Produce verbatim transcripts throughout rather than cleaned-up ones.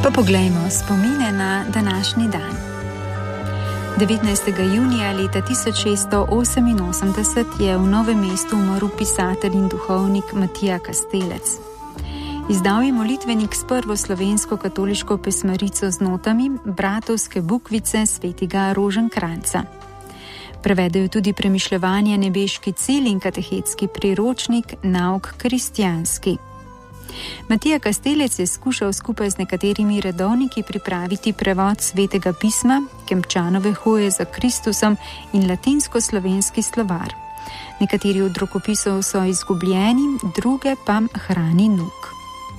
Pa poglejmo spomine na današnji dan. devetnajstega junija leta tisoč šeststo oseminosemdeset je v Novem mestu umrl pisatelj in duhovnik Matija Kastelec. Izdal je molitvenik s prvo slovensko katoliško pesmarico z notami Bratovske bukvice svetega Roženkranca. Prevedel je tudi Premišljevanja nebeški cilj in katehetski priročnik Nauk kristjanski. Matija Kastelec je skušal skupaj z nekaterimi redovniki pripraviti prevod svetega pisma, Kempčanove hoje za Kristusom in latinsko-slovenski slovar. Nekateri od rokopisov so izgubljeni, druge pa hrani Nuk.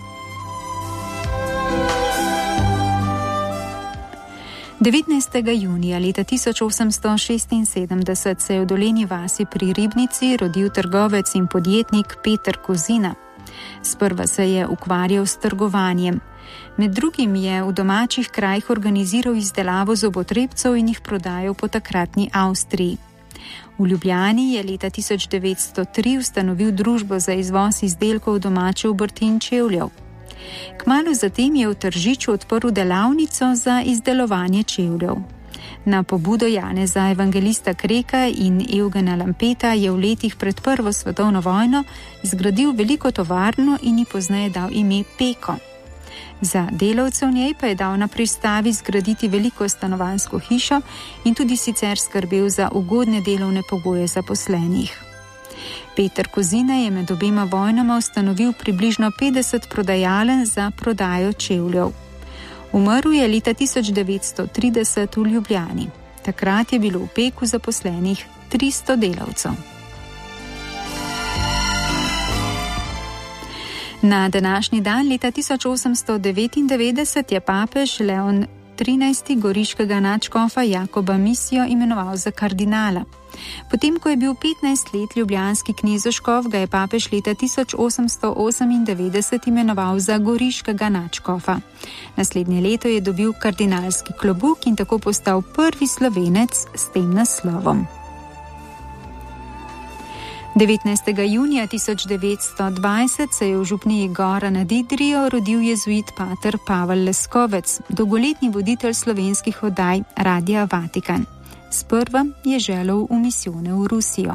devetnajstega junija leta tisoč osemsto šestinsedemdeset se je v Dolenji vasi pri Ribnici rodil trgovec in podjetnik Peter Kozina. Sprva se je ukvarjal s trgovanjem. Med drugim je v domačih krajih organiziral izdelavo zobotrebcev in jih prodajal po takratni Avstriji. V Ljubljani je leta tisoč devetsto tri ustanovil družbo za izvoz izdelkov domače obrti in čevljev. Kmalu zatem je v Tržiču odprl delavnico za izdelovanje čevljev. Na pobudo Janeza Evangelista Kreka in Evgena Lampeta je v letih pred prvo svetovno vojno zgradil veliko tovarno in ji pozneje dal ime Peko. Za delavce v njej pa je dal na pristavi zgraditi veliko stanovanjsko hišo in tudi sicer skrbel za ugodne delovne pogoje zaposlenih. Peter Kozina je med obema vojnama ustanovil približno petdeset prodajalen za prodajo čevljev. Umrl je leta tisoč devetsto trideset v Ljubljani. Takrat je bilo v Peku zaposlenih tristo delavcev. Na današnji dan leta tisoč osemsto devetindevetdeset je papež Leon trinajsti goriškega nadškofa Jakoba Misijo imenoval za kardinala. Potem, ko je bil petnajst let ljubljanski knezoškof, ga je papež leta tisoč osemsto osemindevetdeset imenoval za goriškega nadškofa. Naslednje leto je dobil kardinalski klobuk in tako postal prvi Slovenec s tem naslovom. devetnajstega junija tisoč devetsto dvajset se je v župniji Gora nad Idrijo rodil jezuit pater Pavel Leskovec, dolgoletni voditelj slovenskih oddaj Radia Vatikan. Sprva je želel v misijone v Rusijo.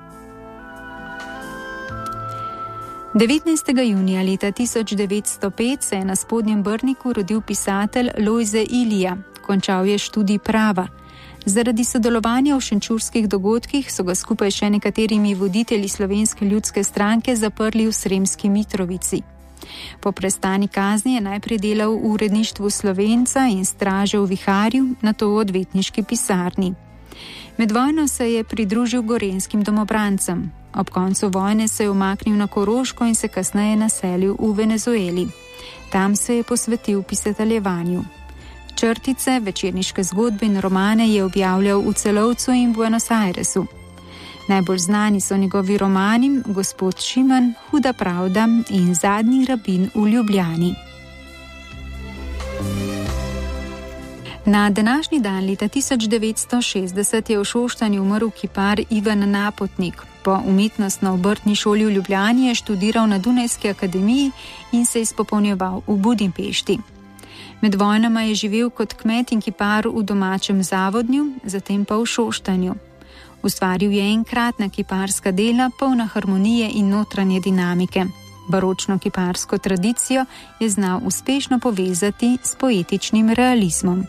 devetnajstega junija leta tisoč devetsto pet se je na Spodnjem Brniku rodil pisatelj Lojze Ilija. Končal je študij prava. Zaradi sodelovanja v šenčurskih dogodkih so ga skupaj še nekaterimi voditelji Slovenske ljudske stranke zaprli v Sremski Mitrovici. Po prestani kazni je najprej delal v uredništvu Slovenca in straže v Viharju, nato v odvetniški pisarni. Med vojno se je pridružil gorenjskim domobrancem. Ob koncu vojne se je umaknil na Koroško in se kasneje naselil v Venezueli. Tam se je posvetil pisateljevanju. Črtice, večerniške zgodbe in romane je objavljal v Celovcu in Buenos Airesu. Najbolj znani so njegovi romani Gospod Šiman, Huda pravda in Zadnji rabin v Ljubljani. Na današnji dan leta tisoč devetsto šestdeset je v Šoštanju umrl kipar Ivan Napotnik. Po umetnostno-obrtni šoli v Ljubljani je študiral na Dunajski akademiji in se izpopolnjeval v Budimpešti. Med vojnama je živel kot kmet in kipar v domačem Zavodnju, zatem pa v Šoštanju. Ustvaril je enkratna kiparska dela, polna harmonije in notranje dinamike. Baročno kiparsko tradicijo je znal uspešno povezati s poetičnim realizmom.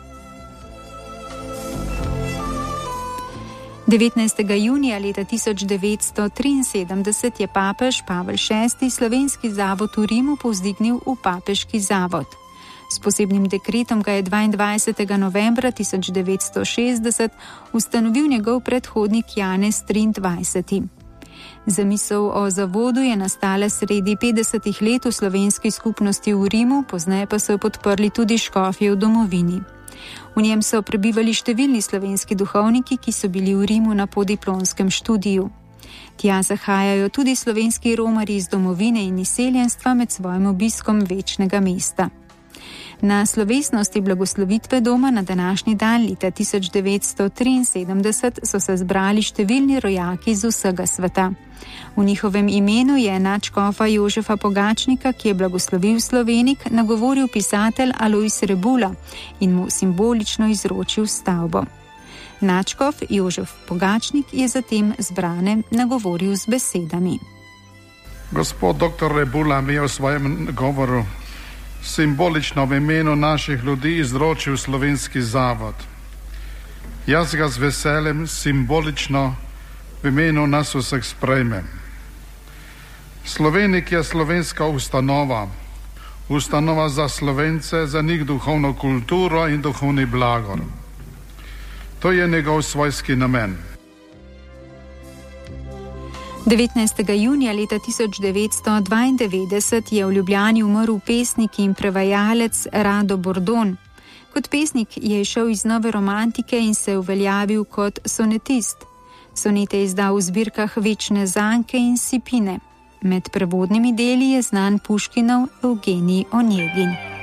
devetnajstega junija leta tisoč devetsto triinsedemdeset je papež Pavel šesti slovenski zavod v Rimu povzdignil v papeški zavod. S posebnim dekretom ga je dvaindvajsetega novembra tisoč devetsto šestdeset ustanovil njegov predhodnik Janez triindvajseti. Zamisel o zavodu je nastala sredi petdesetih let v slovenski skupnosti v Rimu, pozneje pa so jo podprli tudi škofje v domovini. V njem so prebivali številni slovenski duhovniki, ki so bili v Rimu na podiplomskem študiju. Tja zahajajo tudi slovenski romarji iz domovine in izseljenstva med svojim obiskom večnega mesta. Na slovesnosti blagoslovitve doma na današnji dan leta tisoč devetsto triinsedemdeset so se zbrali številni rojaki iz vsega sveta. V njihovem imenu je nadškofa Jožefa Pogačnika, ki je blagoslovil Slovenik, nagovoril pisatelj Alojz Rebula in mu simbolično izročil stavbo. Nadškof Jožef Pogačnik je zatem zbrane nagovoril z besedami. Gospod doktor Rebula mi je v svojem govoru simbolično v imenu naših ljudi izročil slovenski zavod. Jaz ga z veseljem simbolično v imenu nas vseh sprejmem. Slovenik je slovenska ustanova, ustanova za Slovence, za njih duhovno kulturo in duhovni blagor. To je njegov svojski namen. devetnajstega junija leta tisoč devetsto dvaindevetdeset je v Ljubljani umrl pesnik in prevajalec Rado Bordon. Kot pesnik je išel iz nove romantike in se uveljavil kot sonetist. Sonete je izdal v zbirkah Večne zanke in Sipine. Med prevodnimi deli je znan Puškinov Evgenij Onegin.